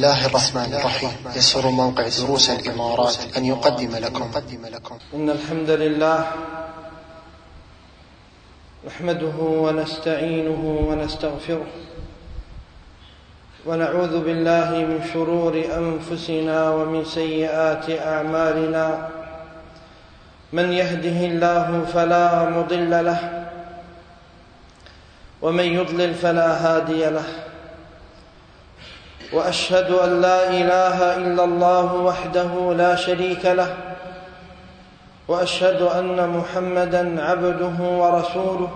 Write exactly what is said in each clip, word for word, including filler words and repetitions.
الله الرحمن الرحيم. يسر موقع دروس الإمارات أن يقدم لكم إن الحمد لله نحمده ونستعينه ونستغفره ونعوذ بالله من شرور أنفسنا ومن سيئات أعمالنا. من يهده الله فلا مضل له ومن يضلل فلا هادي له. وأشهد أن لا إله إلا الله وحده لا شريك له، وأشهد أن محمدًا عبده ورسوله.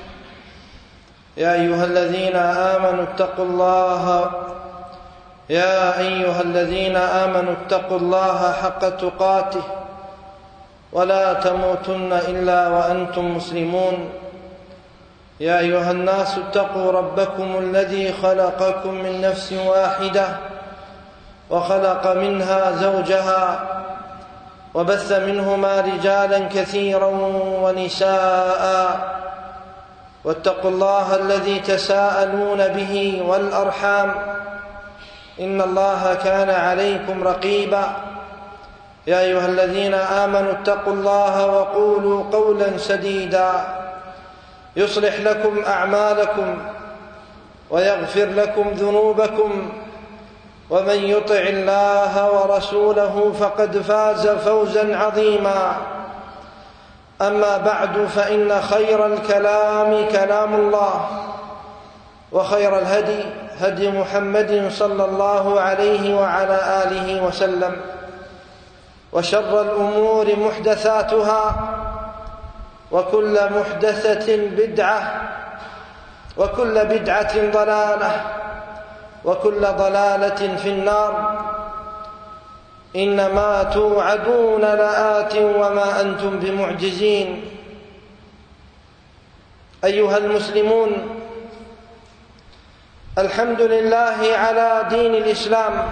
يا أيها الذين آمنوا اتقوا الله يا أيها الذين آمنوا اتقوا الله حق تقاته ولا تموتن إلا وأنتم مسلمون. يا أيها الناس اتقوا ربكم الذي خلقكم من نفس واحدة وخلق منها زوجها وبث منهما رجالا كثيرا ونساء. واتقوا الله الذي تساءلون به والأرحام إن الله كان عليكم رقيبا. يا أيها الذين آمنوا اتقوا الله وقولوا قولا سديدا يصلح لكم أعمالكم ويغفر لكم ذنوبكم، ومن يطع الله ورسوله فقد فاز فوزا عظيما. أما بعد، فإن خير الكلام كلام الله، وخير الهدي هدي محمد صلى الله عليه وعلى آله وسلم، وشر الأمور محدثاتها، وكل محدثة بدعة، وكل بدعة ضلالة، وكل ضلالة في النار. إنما توعدون لآت وما أنتم بمعجزين. أيها المسلمون، الحمد لله على دين الإسلام،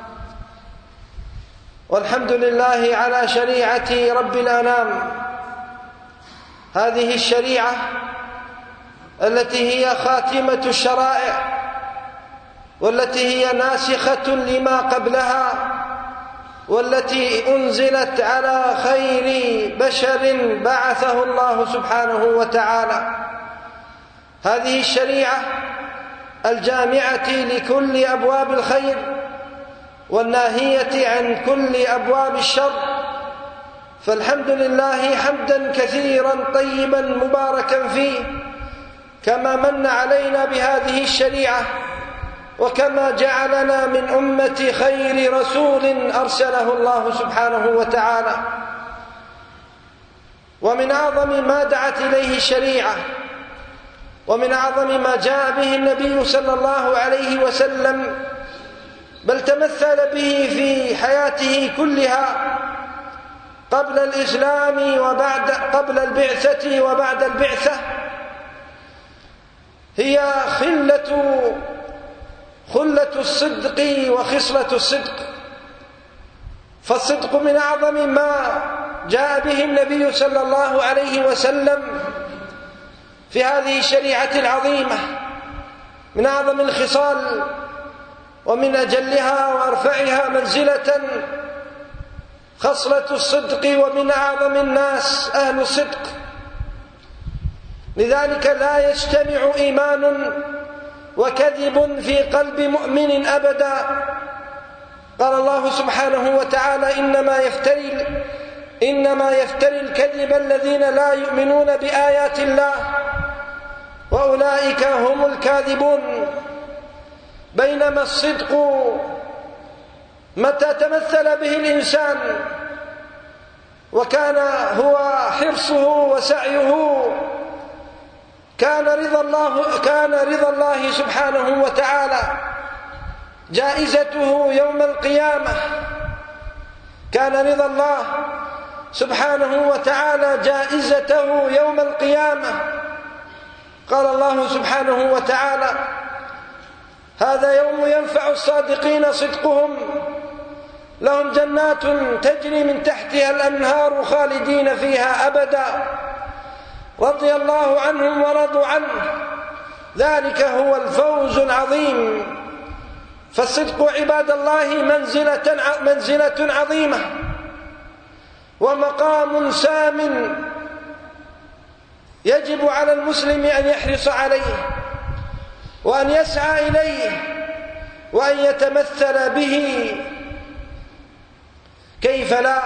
والحمد لله على شريعة رب الأنام. هذه الشريعة التي هي خاتمة الشرائع، والتي هي ناسخة لما قبلها، والتي أنزلت على خير بشر بعثه الله سبحانه وتعالى. هذه الشريعة الجامعة لكل أبواب الخير والناهية عن كل أبواب الشر. فالحمد لله حمدا كثيرا طيبا مباركا فيه، كما من علينا بهذه الشريعة، وكما جعلنا من أمة خير رسول أرسله الله سبحانه وتعالى. ومن أعظم ما دعت إليه الشريعة، ومن أعظم ما جاء به النبي صلى الله عليه وسلم، بل تمثل به في حياته كلها قبل الإسلام وبعد قبل البعثة وبعد البعثة، هي خلة خلة الصدق وخصلة الصدق. فالصدق من أعظم ما جاء به النبي صلى الله عليه وسلم في هذه الشريعة العظيمة، من أعظم الخصال ومن أجلها وأرفعها منزلة خصلة الصدق، ومن أعظم الناس أهل الصدق. لذلك لا يجتمع إيمان وكذب في قلب مؤمن أبدا. قال الله سبحانه وتعالى: إنما يفتري إنما يفتري الكذب الذين لا يؤمنون بآيات الله وأولئك هم الكاذبون. بينما الصدق متى تمثل به الإنسان وكان هو حرصه وسعيه، كان رضا الله كان رضا الله سبحانه وتعالى جائزته يوم القيامة. كان رضا الله سبحانه وتعالى جائزته يوم القيامة. قال الله سبحانه وتعالى: هذا يوم ينفع الصادقين صدقهم، لهم جنات تجري من تحتها الأنهار خالدين فيها أبدا، رضي الله عنهم ورضوا عنه، ذلك هو الفوز العظيم. فالصدق عباد الله منزلة منزلة عظيمة ومقام سام يجب على المسلم أن يحرص عليه وأن يسعى إليه وأن يتمثل به. كيف لا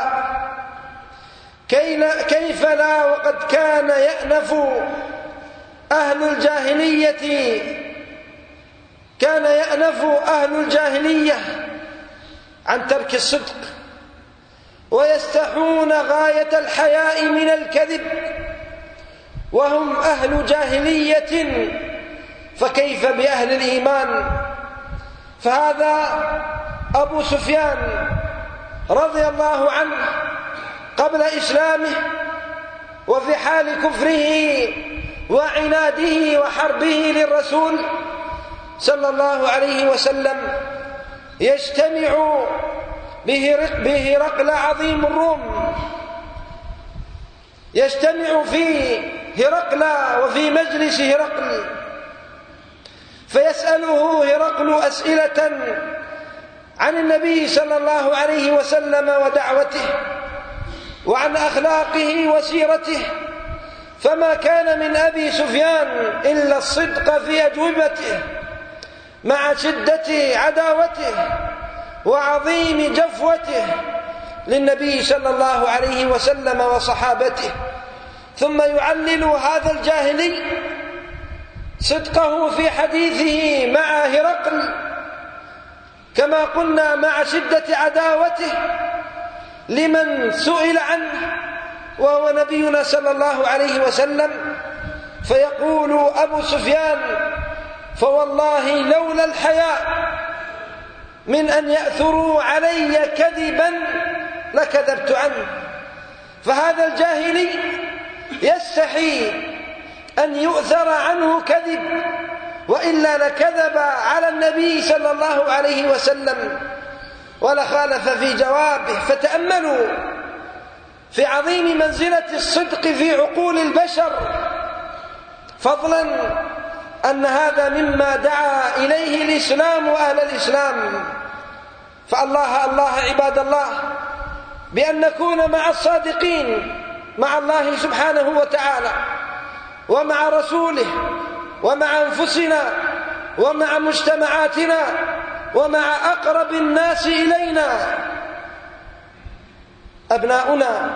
كيف لا وقد كان يأنف أهل الجاهلية كان يأنف أهل الجاهلية عن ترك الصدق ويستحون غاية الحياء من الكذب وهم أهل جاهلية، فكيف بأهل الإيمان؟ فهذا أبو سفيان رضي الله عنه قبل إسلامه وفي حال كفره وعناده وحربه للرسول صلى الله عليه وسلم يجتمع بهرقل عظيم الروم، يجتمع في هرقل وفي مجلس هرقل، فيسأله هرقل أسئلة عن النبي صلى الله عليه وسلم ودعوته وعن أخلاقه وسيرته، فما كان من أبي سفيان إلا الصدق في أجوبته مع شدة عداوته وعظيم جفوته للنبي صلى الله عليه وسلم وصحابته. ثم يعلل هذا الجاهلي صدقه في حديثه مع هرقل كما قلنا مع شدة عداوته لمن سئل عنه وهو نبينا صلى الله عليه وسلم، فيقول أبو سفيان: فوالله لولا الحياء من أن يأثروا علي كذبا لكذبت عنه. فهذا الجاهلي يستحي أن يؤثر عنه كذب، وإلا لكذب على النبي صلى الله عليه وسلم ولخالف في جوابه. فتأملوا في عظيم منزلة الصدق في عقول البشر، فضلا أن هذا مما دعا إليه الإسلام وأهل الإسلام. فالله الله عباد الله بأن نكون مع الصادقين مع الله سبحانه وتعالى ومع رسوله ومع أنفسنا ومع مجتمعاتنا ومع أقرب الناس إلينا، أبناؤنا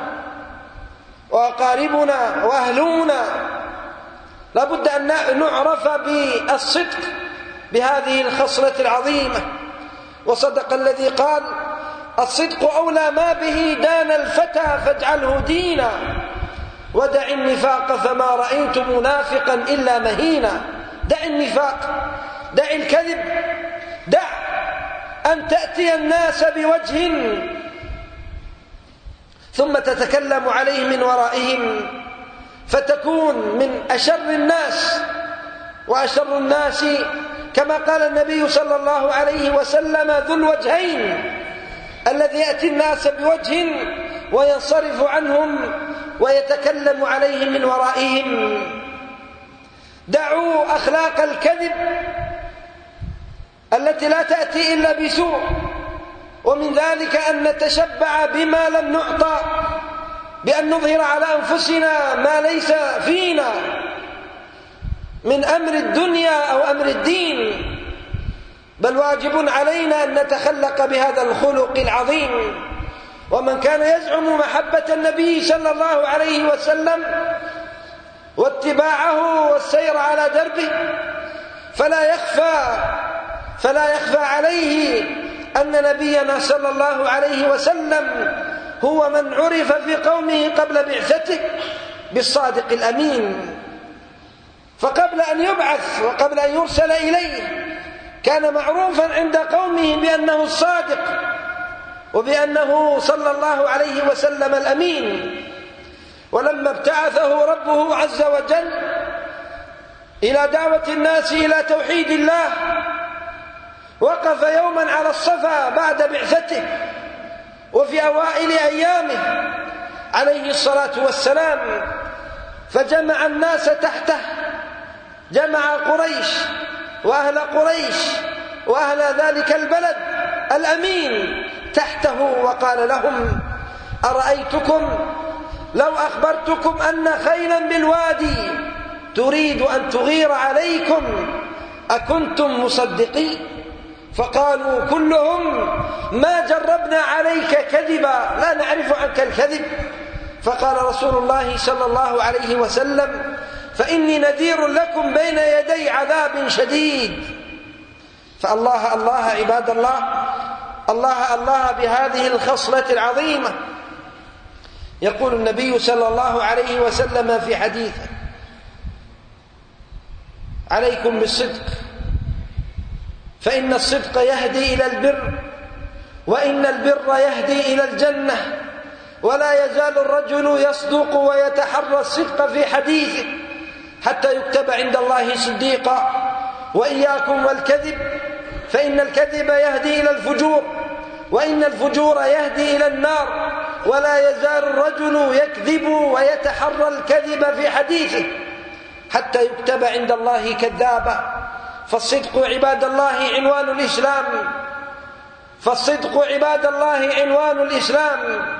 وأقاربنا وأهلنا. لابد أن نعرف بالصدق بهذه الخصلة العظيمة. وصدق الذي قال: الصدق أولى ما به دان الفتى فاجعله دينا، ودع النفاق فما رأيت منافقا إلا مهينا. دع النفاق، دع الكذب، دع أن تأتي الناس بوجه ثم تتكلم عليه من ورائهم فتكون من أشر الناس. وأشر الناس كما قال النبي صلى الله عليه وسلم: ذو الوجهين، الذي يأتي الناس بوجه وينصرف عنهم ويتكلم عليهم من ورائهم. دعوا أخلاق الكذب التي لا تأتي إلا بسوء، ومن ذلك أن نتشبع بما لم نعطى، بأن نظهر على أنفسنا ما ليس فينا من أمر الدنيا أو أمر الدين، بل واجب علينا أن نتخلق بهذا الخلق العظيم. ومن كان يزعم محبة النبي صلى الله عليه وسلم واتباعه والسير على دربه فلا يخفى فلا يخفى عليه أن نبينا صلى الله عليه وسلم هو من عرف في قومه قبل بعثته بالصادق الأمين. فقبل أن يبعث وقبل أن يرسل إليه كان معروفا عند قومه بأنه الصادق وبأنه صلى الله عليه وسلم الأمين. ولما ابتعثه ربه عز وجل إلى دعوة الناس إلى توحيد الله وقف يوما على الصفا بعد بعثته وفي أوائل أيامه عليه الصلاة والسلام، فجمع الناس تحته، جمع قريش وأهل قريش وأهل ذلك البلد الأمين تحته، وقال لهم: أرأيتكم لو أخبرتكم أن خيلا بالوادي تريد أن تغير عليكم أكنتم مصدقين؟ فقالوا كلهم: ما جربنا عليك كذبا، لا نعرف عنك الكذب. فقال رسول الله صلى الله عليه وسلم: فإني نذير لكم بين يدي عذاب شديد. فالله الله عباد الله، الله الله بهذه الخصلة العظيمة. يقول النبي صلى الله عليه وسلم في حديثه: عليكم بالصدق فإن الصدق يهدي إلى البر، وإن البر يهدي إلى الجنة، ولا يزال الرجل يصدق ويتحرى الصدق في حديثه حتى يكتب عند الله صديقا. وإياكم والكذب فإن الكذب يهدي إلى الفجور، وإن الفجور يهدي إلى النار، ولا يزال الرجل يكذب ويتحرى الكذب في حديثه حتى يكتب عند الله كذابا. فالصدق عباد الله عنوان الإسلام، فالصدق عباد الله عنوان الإسلام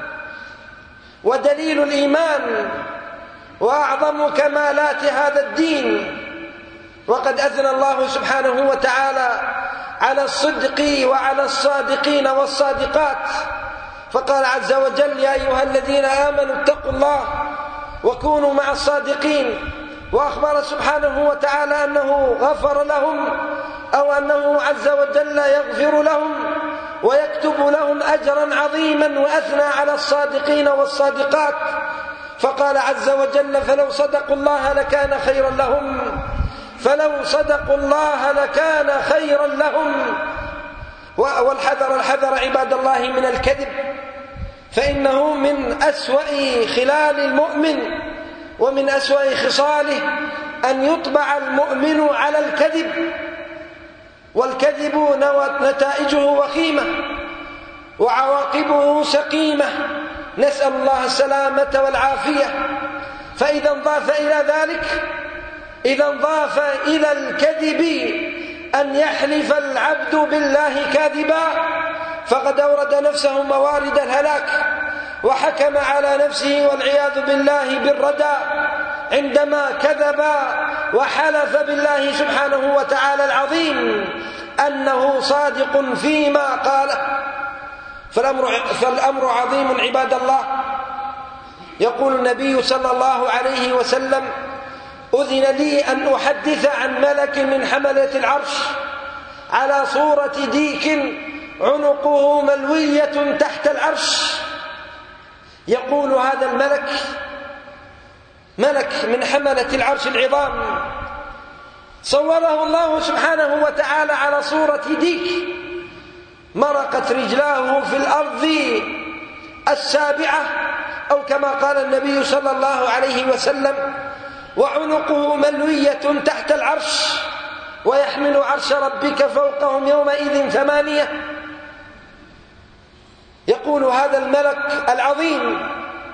ودليل الإيمان وأعظم كمالات هذا الدين. وقد أثنى الله سبحانه وتعالى على الصدق وعلى الصادقين والصادقات، فقال عز وجل: يا أيها الذين آمنوا اتقوا الله وكونوا مع الصادقين. وأخبر سبحانه وتعالى أنه غفر لهم، أو أنه عز وجل يغفر لهم ويكتب لهم أجرا عظيما، وأثنى على الصادقين والصادقات فقال عز وجل: فلو صدقوا الله لكان خيرا لهم، فلو صدقوا الله لكان خيرا لهم. والحذر الحذر عباد الله من الكذب، فإنه من أسوأ خلال المؤمن ومن أسوأ خصاله أن يطبع المؤمن على الكذب، والكذب نتائجه وخيمة وعواقبه سقيمة، نسأل الله السلامة والعافية. فإذا انضاف إلى ذلك إذا انضاف إلى الكذب أن يحلف العبد بالله كاذبا فقد أورد نفسه موارد الهلاك، وحكم على نفسه والعياذ بالله بالردى عندما كذب وحلف بالله سبحانه وتعالى العظيم أنه صادق فيما قاله. فالأمر, فالأمر عظيم عباد الله. يقول النبي صلى الله عليه وسلم: أذن لي أن أحدث عن ملك من حملة العرش على صورة ديك عنقه ملوية تحت العرش. يقول هذا الملك ملك من حملة العرش العظام، صوره الله سبحانه وتعالى على صورة ديك مرقت رجلاه في الأرض السابعة، أو كما قال النبي صلى الله عليه وسلم: وعنقه ملوية تحت العرش، ويحمل عرش ربك فوقهم يومئذ ثمانية. يقول هذا الملك العظيم: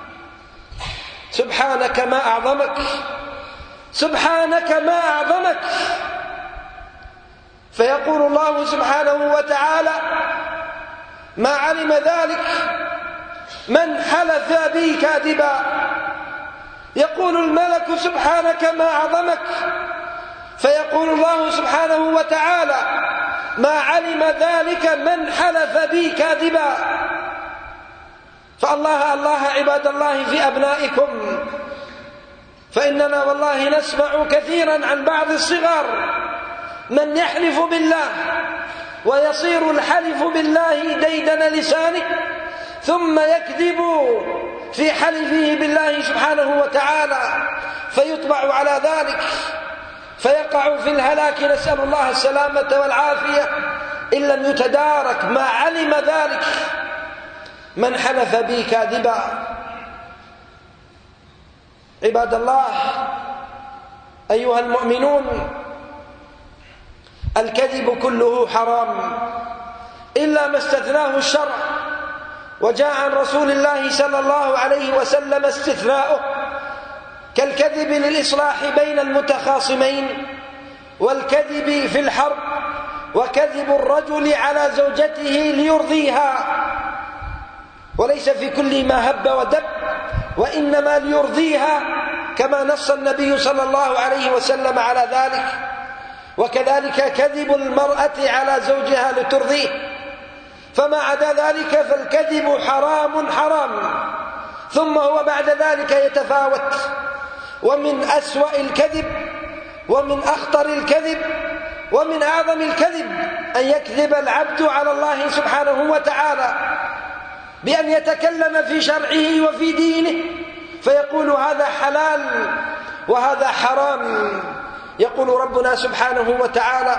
سبحانك ما أعظمك، سبحانك ما أعظمك. فيقول الله سبحانه وتعالى: ما علم ذلك من حلف بي كاذبا. يقول الملك: سبحانك ما أعظمك. فيقول الله سبحانه وتعالى: ما علم ذلك من حلف بي كاذبا. فالله الله عباد الله في أبنائكم، فإننا والله نسمع كثيرا عن بعض الصغار من يحلف بالله ويصير الحلف بالله ديدن لسانه، ثم يكذب في حلفه بالله سبحانه وتعالى فيطبع على ذلك فيقع في الهلاك، نسأل الله السلامة والعافية إن لم يتدارك ما علم ذلك من حلف بي كاذبا. عباد الله أيها المؤمنون، الكذب كله حرام إلا ما استثناه الشرع، وجاء عن رسول الله صلى الله عليه وسلم استثناؤه، كالكذب للإصلاح بين المتخاصمين، والكذب في الحرب، وكذب الرجل على زوجته ليرضيها، وليس في كل ما هب ودب، وإنما ليرضيها، كما نص النبي صلى الله عليه وسلم على ذلك. وكذلك كذب المرأة على زوجها لترضيه، فما عدا ذلك فالكذب حرام حرام. ثم هو بعد ذلك يتفاوت، ومن أسوأ الكذب ومن أخطر الكذب ومن أعظم الكذب أن يكذب العبد على الله سبحانه وتعالى بأن يتكلم في شرعه وفي دينه فيقول هذا حلال وهذا حرام. يقول ربنا سبحانه وتعالى: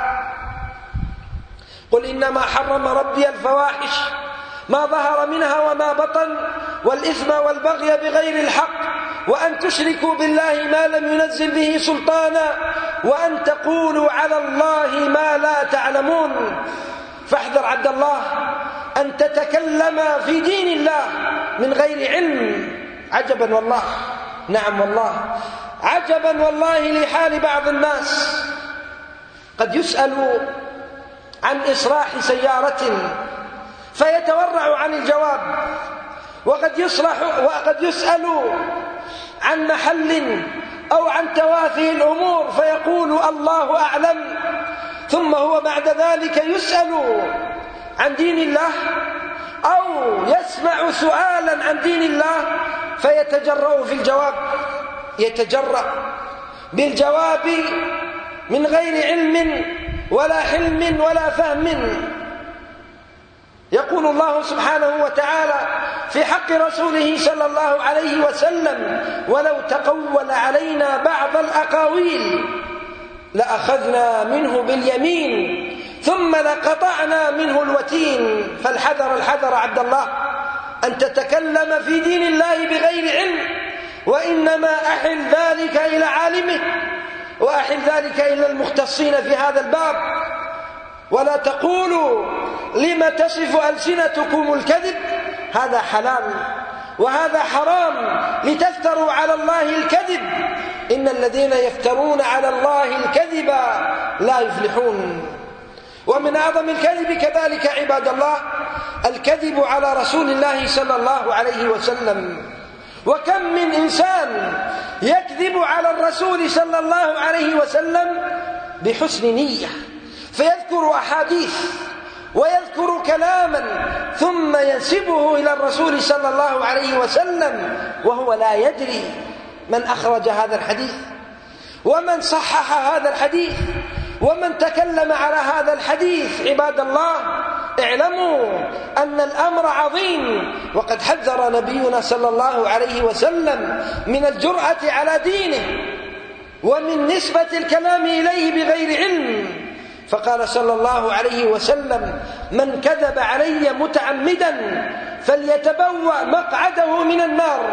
قل إنما حرم ربي الفواحش ما ظهر منها وما بطن والإثم والبغي بغير الحق وأن تشركوا بالله ما لم ينزل به سلطانا وأن تقولوا على الله ما لا تعلمون. فاحذر عبد الله أن تتكلم في دين الله من غير علم. عجبا والله، نعم والله، عجبا والله لحال بعض الناس. قد يسأل عن إصلاح سيارة فيتورع عن الجواب، وقد يصلح وقد يسأل عن محل أو عن توافه الأمور فيقول الله أعلم، ثم هو بعد ذلك يسأل عن دين الله أو يسمع سؤالا عن دين الله فيتجرأ في الجواب، يتجرأ بالجواب من غير علم ولا حلم ولا فهم. يقول الله سبحانه وتعالى في حق رسوله صلى الله عليه وسلم: ولو تقول علينا بعض الأقاويل لأخذنا منه باليمين ثم لقطعنا منه الوتين. فالحذر الحذر عبد الله أن تتكلم في دين الله بغير علم، وإنما أحل ذلك إلى عالمه وأحل ذلك إلى المختصين في هذا الباب. ولا تقولوا لما تصف ألسنتكم الكذب، هذا حلال وهذا حرام لتفتروا على الله الكذب، إن الذين يفترون على الله الكذب لا يفلحون. ومن أعظم الكذب كذلك عباد الله الكذب على رسول الله صلى الله عليه وسلم. وكم من إنسان يكذب على الرسول صلى الله عليه وسلم بحسن نية، فيذكر أحاديث ويذكر كلاما ثم ينسبه إلى الرسول صلى الله عليه وسلم وهو لا يدري من أخرج هذا الحديث ومن صحح هذا الحديث ومن تكلم على هذا الحديث. عباد الله، اعلموا أن الأمر عظيم، وقد حذر نبينا صلى الله عليه وسلم من الجرأة على دينه ومن نسبة الكلام إليه بغير علم، فقال صلى الله عليه وسلم: من كذب علي متعمدا فليتبوأ مقعده من النار.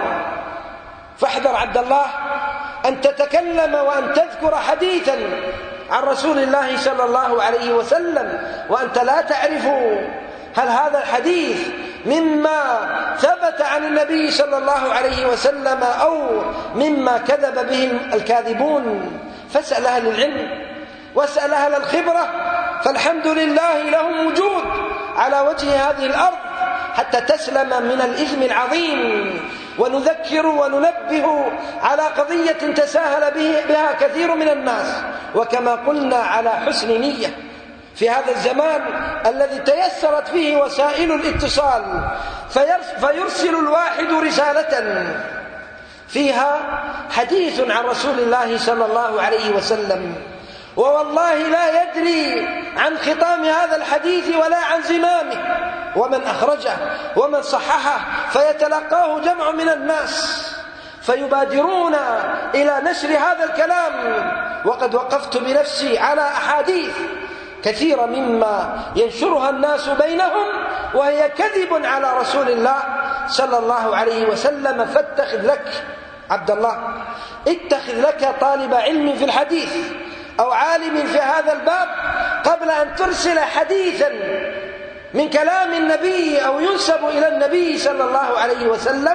فاحذر عبد الله أن تتكلم وأن تذكر حديثا عن رسول الله صلى الله عليه وسلم وأنت لا تعرف هل هذا الحديث مما ثبت عن النبي صلى الله عليه وسلم أو مما كذب به الكاذبون. فاسأل أهل العلم واسأل أهل الخبرة، فالحمد لله لهم وجود على وجه هذه الأرض حتى تسلم من الإثم العظيم. ونذكر وننبه على قضية تساهل بها كثير من الناس، وكما قلنا على حسن نية في هذا الزمان الذي تيسرت فيه وسائل الاتصال، فيرسل الواحد رسالة فيها حديث عن رسول الله صلى الله عليه وسلم، ووالله لا يدري عن ختام هذا الحديث ولا عن زمامه ومن أخرجه ومن صححه، فيتلقاه جمع من الناس فيبادرون إلى نشر هذا الكلام. وقد وقفت بنفسي على أحاديث كثيرة مما ينشرها الناس بينهم وهي كذب على رسول الله صلى الله عليه وسلم. فاتخذ لك عبد الله، اتخذ لك طالب علم في الحديث أو عالم في هذا الباب قبل أن ترسل حديثا من كلام النبي أو ينسب إلى النبي صلى الله عليه وسلم،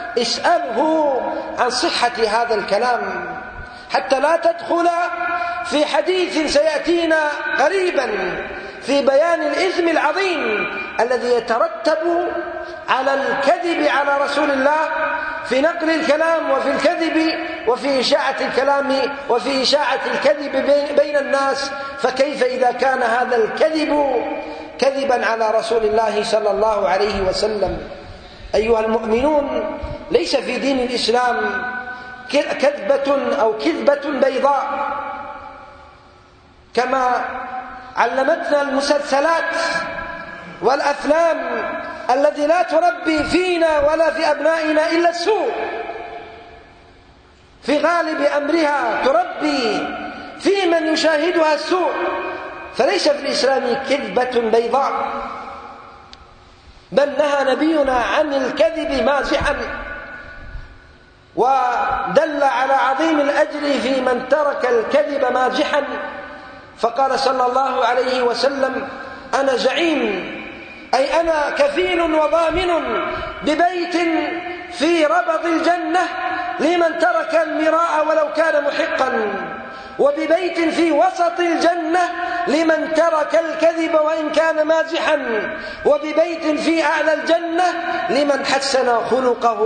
اسأله عن صحة هذا الكلام حتى لا تدخل في حديث سيأتينا قريبا في بيان الإثم العظيم الذي يترتب على الكذب على رسول الله في نقل الكلام وفي الكذب وفي إشاعة الكلام وفي إشاعة الكذب بين الناس. فكيف إذا كان هذا الكذب كذبا على رسول الله صلى الله عليه وسلم؟ أيها المؤمنون، ليس في دين الإسلام كذبة أو كذبة بيضاء كما علمتنا المسلسلات والأفلام التي لا تربي فينا ولا في أبنائنا إلا السوء، في غالب أمرها تربي في من يشاهدها السوء. فليس في الإسلام كذبة بيضاء، بل نهى نبينا عن الكذب مازحا، ودل على عظيم الأجر في من ترك الكذب مازحا، فقال صلى الله عليه وسلم: أنا زعيم، أي أنا كفيل وضامن ببيت في ربض الجنة لمن ترك المراء ولو كان محقا، وببيت في وسط الجنة لمن ترك الكذب وإن كان مازحا، وببيت في أعلى الجنة لمن حسن خلقه.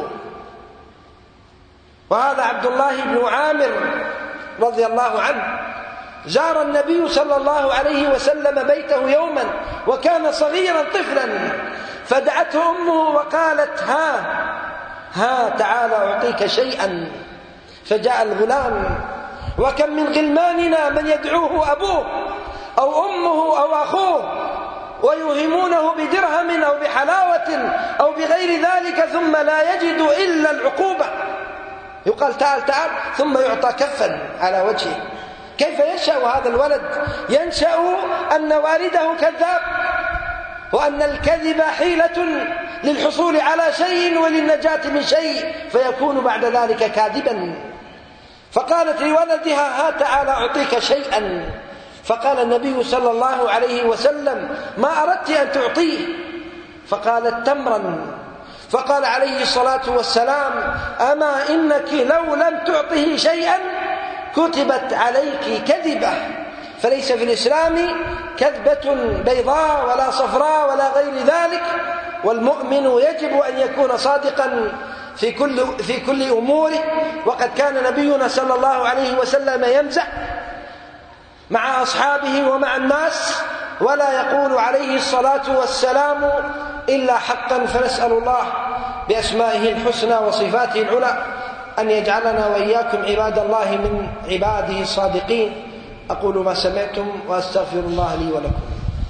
وهذا عبد الله بن عامر رضي الله عنه زار النبي صلى الله عليه وسلم بيته يوما وكان صغيرا طفلا، فدعته أمه وقالت: ها ها تعال أعطيك شيئا. فجاء الغلام، وكم من غلماننا من يدعوه أبوه أو أمه أو أخوه ويوهمونه بدرهم أو بحلاوة أو بغير ذلك، ثم لا يجد إلا العقوبة. يقال تعال تعال ثم يعطى كفا على وجهه. كيف ينشأ هذا الولد؟ ينشأ أن والده كذاب، وأن الكذب حيلة للحصول على شيء وللنجاة من شيء، فيكون بعد ذلك كاذبا. فقالت لولدها: ها تعالى أعطيك شيئا. فقال النبي صلى الله عليه وسلم: ما أردت أن تعطيه؟ فقالت: تمرا. فقال عليه الصلاة والسلام: أما إنك لو لم تعطه شيئا كتبت عليك كذبة. فليس في الإسلام كذبة بيضاء ولا صفراء ولا غير ذلك، والمؤمن يجب أن يكون صادقا في كل, في كل أموره. وقد كان نبينا صلى الله عليه وسلم يمزح مع أصحابه ومع الناس، ولا يقول عليه الصلاة والسلام إلا حقا. فنسأل الله بأسمائه الحسنى وصفاته العلى أن يجعلنا وإياكم عباد الله من عباده الصادقين. أقول ما سمعتم وأستغفر الله لي ولكم.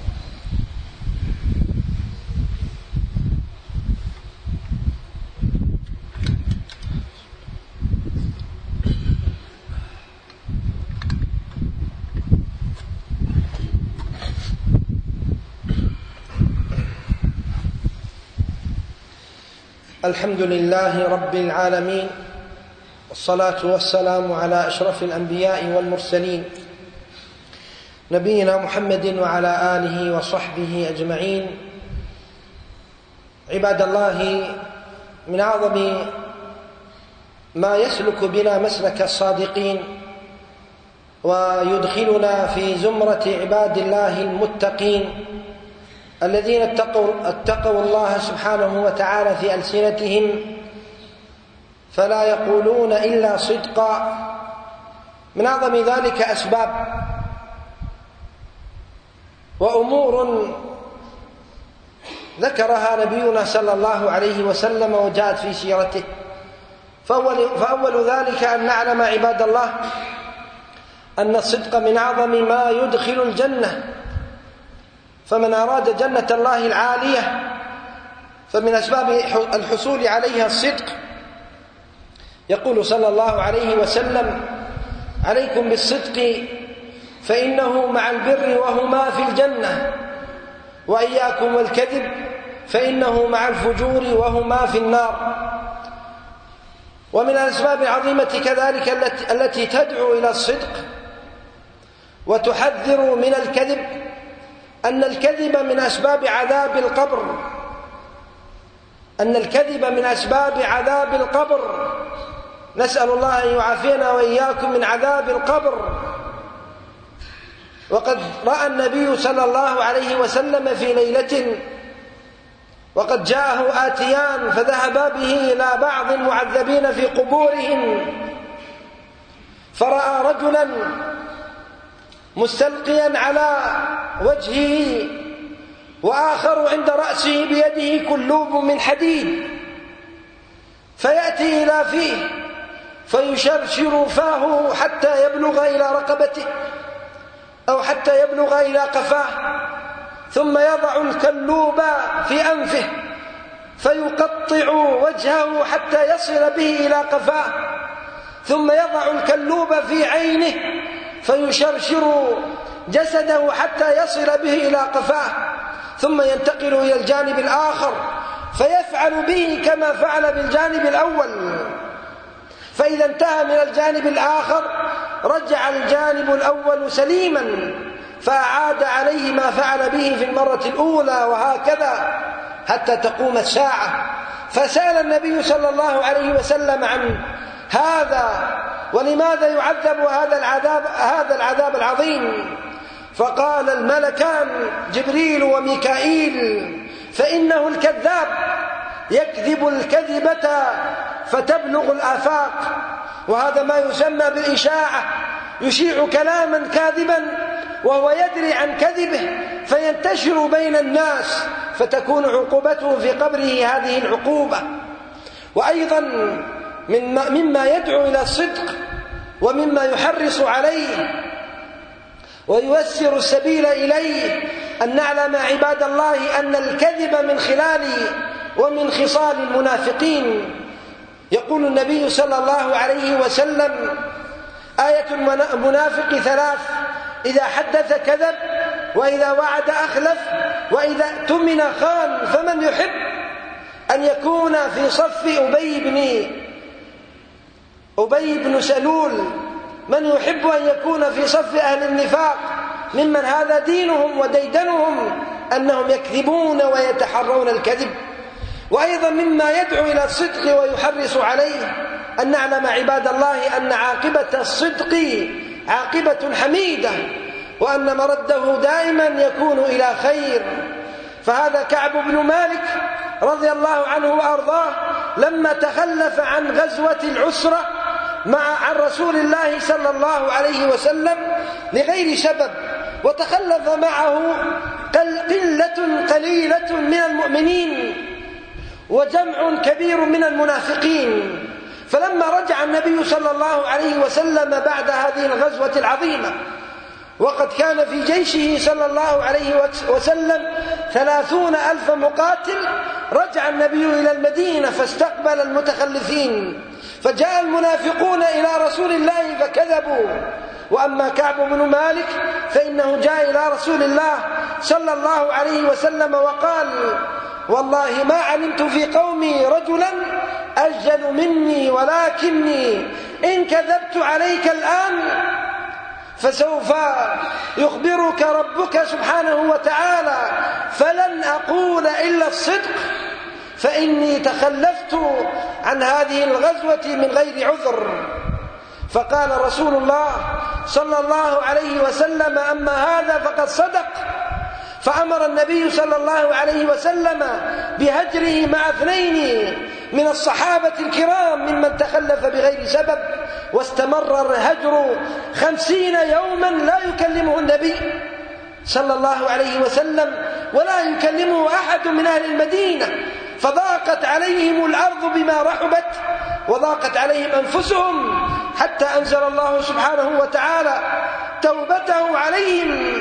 الحمد لله رب العالمين، والصلاة والسلام على أشرف الأنبياء والمرسلين، نبينا محمد وعلى آله وصحبه أجمعين. عباد الله، من أعظم ما يسلك بنا مسلك الصادقين ويدخلنا في زمرة عباد الله المتقين الذين اتقوا, اتقوا الله سبحانه وتعالى في ألسنتهم فلا يقولون إلا صدقا. من أعظم ذلك أسباب وأمور ذكرها نبينا صلى الله عليه وسلم وجاءت في سيرته. فأول, فأول ذلك أن نعلم عباد الله أن الصدق من أعظم ما يدخل الجنة. فمن أراد جنة الله العالية فمن أسباب الحصول عليها الصدق. يقول صلى الله عليه وسلم: عليكم بالصدق فإنه مع البر وهما في الجنة، وإياكم والكذب فإنه مع الفجور وهما في النار. ومن الأسباب العظيمة كذلك التي تدعو إلى الصدق وتحذر من الكذب أن الكذب من أسباب عذاب القبر أن الكذب من أسباب عذاب القبر. نسأل الله أن يعافينا وإياكم من عذاب القبر. وقد رأى النبي صلى الله عليه وسلم في ليلة وقد جاءه آتيان فذهبا به إلى بعض المعذبين في قبورهم، فرأى رجلا مستلقيا على وجهه وآخر عند رأسه بيده كلوب من حديد، فيأتي إلى فيه فيشرشر فاه حتى يبلغ إلى رقبته أو حتى يبلغ إلى قفاه، ثم يضع الكلوب في أنفه فيقطع وجهه حتى يصل به إلى قفاه، ثم يضع الكلوب في عينه فيشرشر جسده حتى يصل به إلى قفاه، ثم ينتقل إلى الجانب الآخر فيفعل به كما فعل بالجانب الأول، فإذا انتهى من الجانب الآخر رجع الجانب الأول سليما فأعاد عليه ما فعل به في المرة الأولى، وهكذا حتى تقوم الساعة. فسأل النبي صلى الله عليه وسلم عن هذا ولماذا يعذب هذا العذاب هذا العذاب العظيم، فقال الملكان جبريل وميكائيل: فإنه الكذاب يكذب الكذبة فتبلغ الآفاق، وهذا ما يسمى بالإشاعة، يشيع كلاما كاذبا وهو يدري عن كذبه فينتشر بين الناس فتكون عقوبته في قبره هذه العقوبة. وأيضا مما يدعو إلى الصدق ومما يحرص عليه وييسر السبيل إليه أن نعلم عباد الله أن الكذب من خلال ومن خصال المنافقين. يقول النبي صلى الله عليه وسلم: آية المنافق ثلاث: إذا حدث كذب، وإذا وعد أخلف، وإذا اؤتمن خان. فمن يحب أن يكون في صف أبي بن أبي بن سلول، من يحب أن يكون في صف أهل النفاق ممن هذا دينهم وديدنهم أنهم يكذبون ويتحرون الكذب. وأيضا مما يدعو إلى الصدق ويحرص عليه أن نعلم عباد الله أن عاقبة الصدق عاقبة حميدة، وأن مرده دائما يكون إلى خير. فهذا كعب بن مالك رضي الله عنه وأرضاه لما تخلف عن غزوة العسرة مع عن رسول الله صلى الله عليه وسلم لغير سبب، وتخلف معه قلة قليلة من المؤمنين وجمع كبير من المنافقين. فلما رجع النبي صلى الله عليه وسلم بعد هذه الغزوة العظيمة وقد كان في جيشه صلى الله عليه وسلم ثلاثون ألف مقاتل، رجع النبي إلى المدينة فاستقبل المتخلفين، فجاء المنافقون إلى رسول الله فكذبوا. وأما كعب بن مالك فإنه جاء إلى رسول الله صلى الله عليه وسلم وقال: والله ما علمت في قومي رجلا أجل مني، ولكني إن كذبت عليك الآن فسوف يخبرك ربك سبحانه وتعالى، فلن أقول إلا الصدق، فإني تخلفت عن هذه الغزوة من غير عذر. فقال رسول الله صلى الله عليه وسلم: أما هذا فقد صدق. فأمر النبي صلى الله عليه وسلم بهجره مع اثنين من الصحابة الكرام ممن تخلف بغير سبب، واستمر الهجر خمسين يوما لا يكلمه النبي صلى الله عليه وسلم ولا يكلمه أحد من أهل المدينة، فضاقت عليهم الأرض بما رحبت وضاقت عليهم أنفسهم، حتى أنزل الله سبحانه وتعالى توبته عليهم.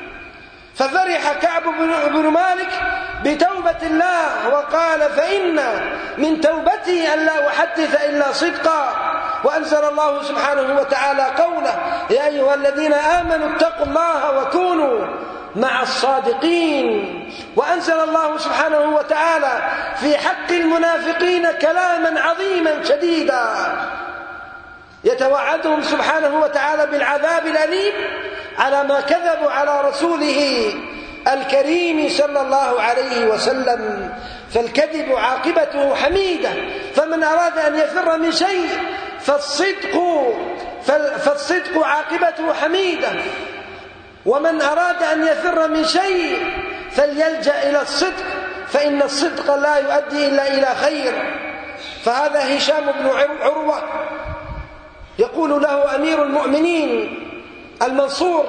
ففرح كعب بن مالك بتوبة الله وقال: فإن من توبتي أن لا أحدث إلا صدقا. وأنزل الله سبحانه وتعالى قوله: يا أيها الذين آمنوا اتقوا الله وكونوا مع الصادقين. وأنزل الله سبحانه وتعالى في حق المنافقين كلاما عظيما شديدا يتوعدهم سبحانه وتعالى بالعذاب الأليم على ما كذبوا على رسوله الكريم صلى الله عليه وسلم. فالكذب عاقبته حميدة، فمن أراد أن يفر من شيء فالصدق فالصدق عاقبته حميدة. ومن أراد أن يفر من شيء فليلجأ إلى الصدق، فإن الصدق لا يؤدي إلا إلى خير. فهذا هشام بن عروة يقول له أمير المؤمنين المنصور: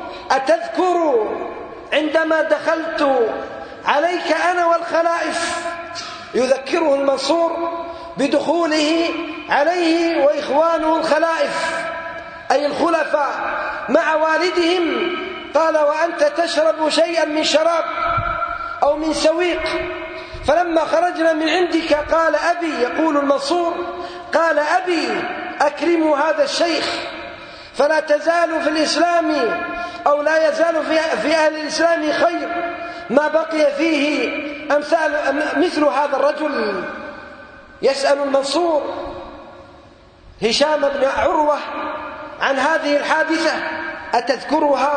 أتذكر عندما دخلت عليك أنا والخلائف؟ يذكره المنصور بدخوله عليه وإخوانه الخلائف أي الخلفاء مع والدهم. قال: وأنت تشرب شيئا من شراب أو من سويق، فلما خرجنا من عندك قال أبي، يقول المنصور، قال أبي أكرموا هذا الشيخ، فلا تزال في الإسلام أو لا يزال في أهل الإسلام خير ما بقي فيه أمثال مثل هذا الرجل. يسأل المنصور هشام بن عروة عن هذه الحادثة: أتذكرها؟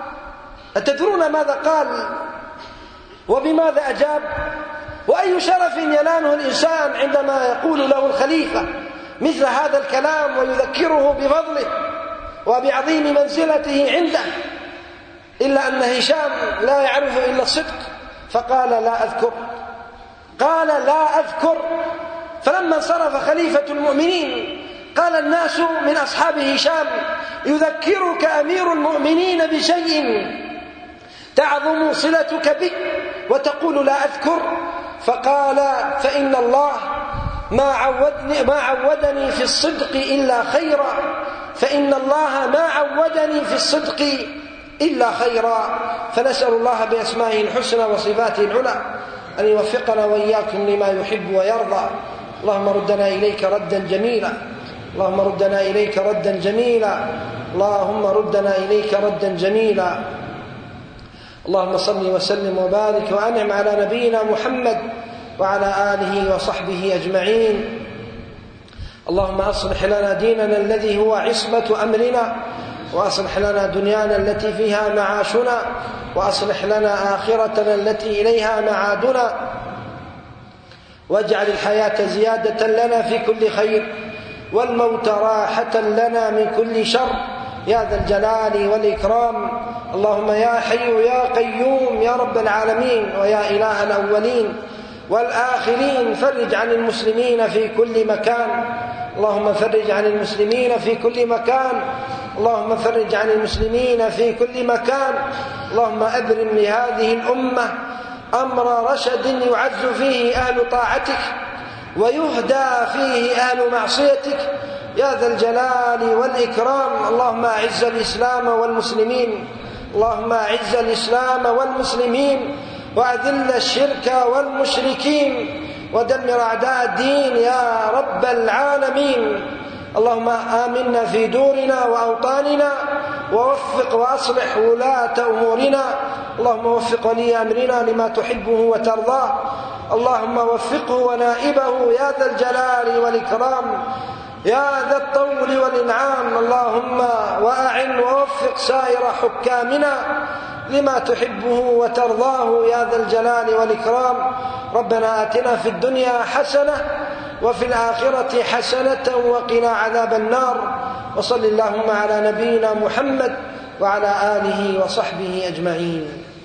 أتدرون ماذا قال وبماذا أجاب؟ وأي شرف يناله الإنسان عندما يقول له الخليفة مثل هذا الكلام ويذكره بفضله وبعظيم منزلته عنده. إلا أن هشام لا يعرف إلا الصدق، فقال: لا أذكر. قال: لا أذكر. فلما انصرف خليفة المؤمنين قال الناس من أصحاب هشام: يذكرك أمير المؤمنين بشيء تعظم صلتك به وتقول لا أذكر؟ فقال: فإن الله ما عودني, ما عودني في الصدق إلا خيرا، فإن الله ما عودني في الصدق إلا خيرا. فنسأل الله بأسمائه الحسنى وصفاته العلى أن يوفقنا وإياكم لما يحب ويرضى. اللهم ردنا إليك ردا جميلا، اللهم ردنا إليك ردا جميلا، اللهم ردنا إليك ردا جميلا. اللهم صل وسلم وبارك وأنعم على نبينا محمد وعلى آله وصحبه أجمعين. اللهم أصلح لنا ديننا الذي هو عصمة أمرنا، وأصلح لنا دنيانا التي فيها معاشنا، وأصلح لنا آخرتنا التي إليها معادنا، واجعل الحياة زيادة لنا في كل خير والموت راحة لنا من كل شر يا ذا الجلال والإكرام. اللهم يا حي يا قيوم يا رب العالمين ويا إله الأولين والآخرين، فرج عن المسلمين في كل مكان. اللهم فرج عن المسلمين في كل مكان، اللهم فرج عن المسلمين في كل مكان. اللهم أبرم لهذه الأمة أمر رشد يعز فيه أهل طاعتك ويهدى فيه أهل معصيتك يا ذا الجلال والإكرام. اللهم أعز الإسلام والمسلمين، اللهم أعز الإسلام والمسلمين وأذل الشرك والمشركين ودمر أعداء الدين يا رب العالمين. اللهم آمنا في دورنا وأوطاننا ووفق وأصلح ولاة أمورنا. اللهم وفق ولي أمرنا لما تحبه وترضاه، اللهم وفقه ونائبه يا ذا الجلال والإكرام يا ذا الطول والإنعام. اللهم وأعن ووفق سائر حكامنا لما تحبه وترضاه يا ذا الجلال والإكرام. ربنا آتنا في الدنيا حسنة وفي الآخرة حسنة وقنا عذاب النار. وصل اللهم على نبينا محمد وعلى آله وصحبه أجمعين.